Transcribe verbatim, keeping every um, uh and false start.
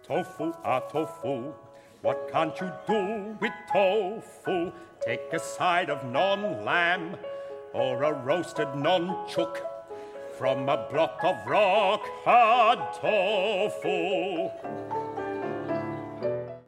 Tofu, ah tofu, what can't you do with tofu? Take a side of non-lamb or a roasted non-chook from a block of rock hard tofu.